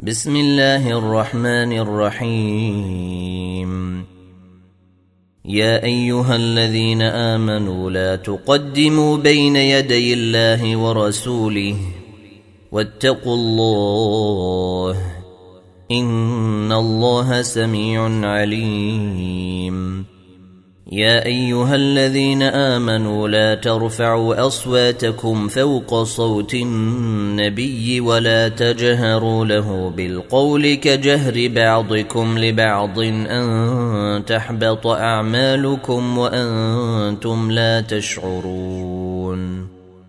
بسم الله الرحمن الرحيم. يا أيها الذين آمنوا لا تقدموا بين يدي الله ورسوله واتقوا الله إن الله سميع عليم. يا أيها الذين آمنوا لا ترفعوا أصواتكم فوق صوت النبي ولا تجهروا له بالقول كجهر بعضكم لبعض أن تحبط أعمالكم وأنتم لا تشعرون.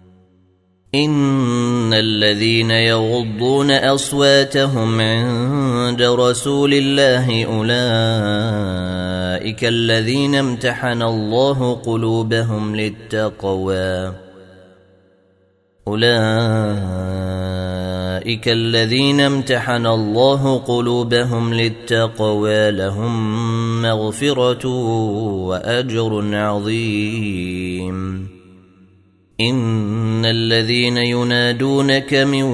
إن الذين يغضون أصواتهم عند رسول الله أولئك الذين امتحن الله قلوبهم للتقوى لهم مغفرة وأجر عظيم. إن الذين ينادونك من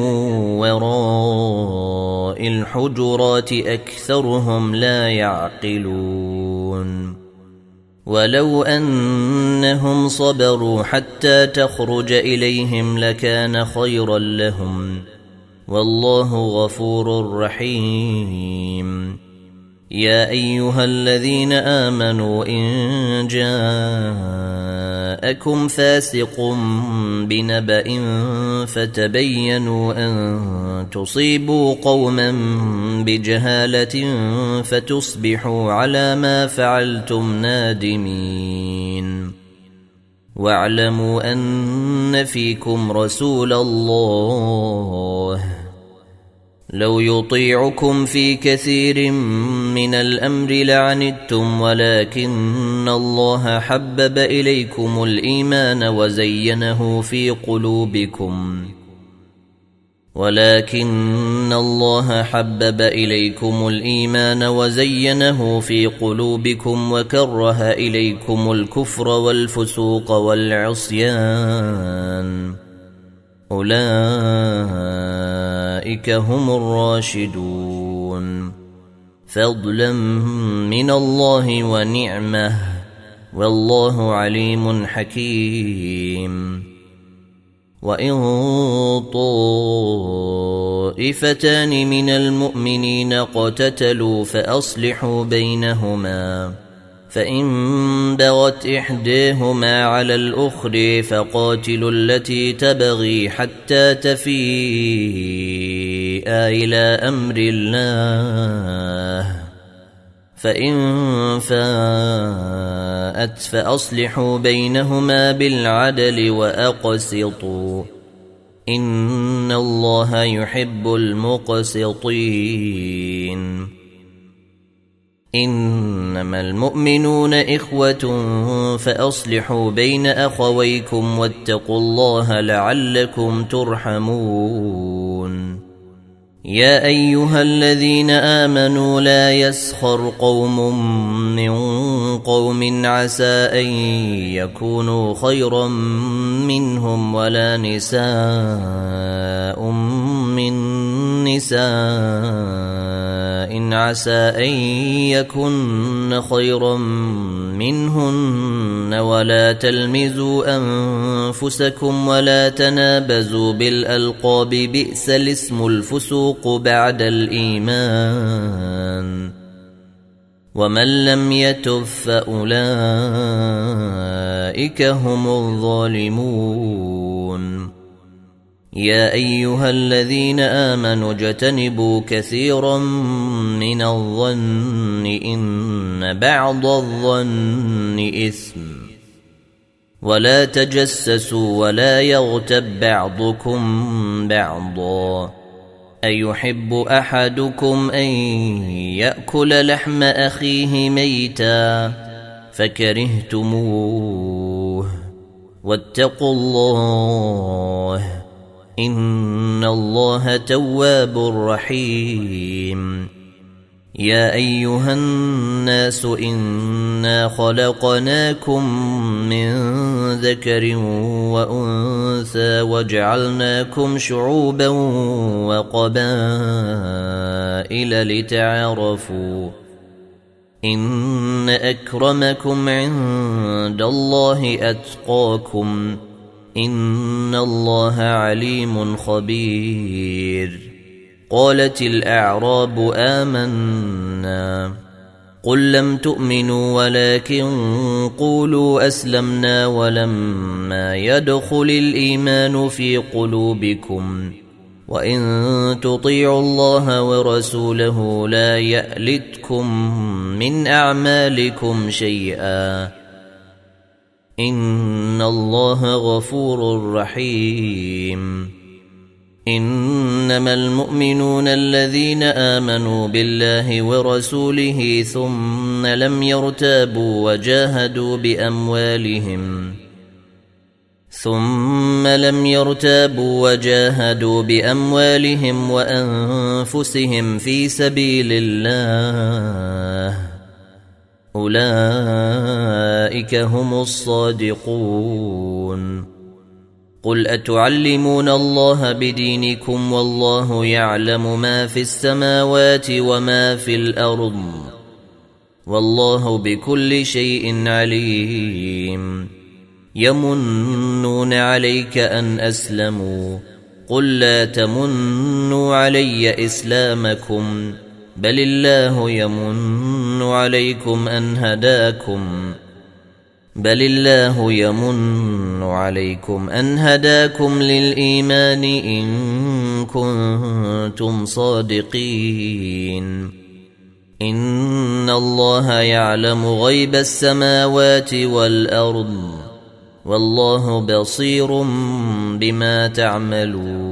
وراء الحجرات أكثرهم لا يعقلون. ولو أنهم صبروا حتى تخرج إليهم لكان خيرا لهم والله غفور رحيم. يا أيها الذين آمنوا إن جاءكم فاسق بنبأ فتبينوا أن تصيبوا قوما بجهالة فتصبحوا على ما فعلتم نادمين. واعلموا أن فيكم رسول الله لو يطيعكم في كثير من الأمر لعنتم ولكن الله حبب إليكم الإيمان وزينه في قلوبكم وكره إليكم الكفر والفسوق والعصيان أولئك هم الراشدون فضلا من الله ونعمه والله عليم حكيم. وإن طائفتان من المؤمنين اقتتلوا فأصلحوا بينهما فإن بغت إحداهما على الأخرى فقاتلوا التي تبغي حتى تفيء إلى أمر الله فإن فاءت فأصلحوا بينهما بالعدل وأقسطوا إن الله يحب المقسطين. إنما المؤمنون إخوة فأصلحوا بين أخويكم واتقوا الله لعلكم ترحمون. يا أيها الذين آمنوا لا يسخر قوم من قوم عسى أن يكونوا خيرا منهم ولا نساء من نساء عسى أن يكن خيرا منهن ولا تلمزوا أنفسكم ولا تنابزوا بالألقاب بئس الاسم الفسوق بعد الإيمان ومن لم يتب فأولئك هم الظالمون. يا أيها الذين آمنوا اجتنبوا كثيرا من الظن إن بعض الظن إثم ولا تجسسوا ولا يغتب بعضكم بعضا أيحب أحدكم أن يأكل لحم أخيه ميتا فكرهتموه واتقوا الله إن الله تواب رحيم. يا أيها الناس إنا خلقناكم من ذكر وأنثى وجعلناكم شعوبا وقبائل قبائل لتعارفوا إن أكرمكم عند الله أتقاكم إن الله عليم خبير. قالت الأعراب آمنا قل لم تؤمنوا ولكن قولوا أسلمنا ولما يدخل الإيمان في قلوبكم وإن تطيعوا الله ورسوله لا يألتكم من أعمالكم شيئا إن الله غفور رحيم. إنما المؤمنون الذين آمنوا بالله ورسوله ثم لم يرتابوا وجاهدوا بأموالهم وأنفسهم في سبيل الله أولئك هم الصادقون. قل أتعلمون الله بدينكم والله يعلم ما في السماوات وما في الأرض والله بكل شيء عليم. يمنون عليك أن أسلموا قل لا تمنوا علي إسلامكم بل الله يمن عليكم أن هداكم للإيمان إن كنتم صادقين. إن الله يعلم غيب السماوات والأرض والله بصير بما تعملون.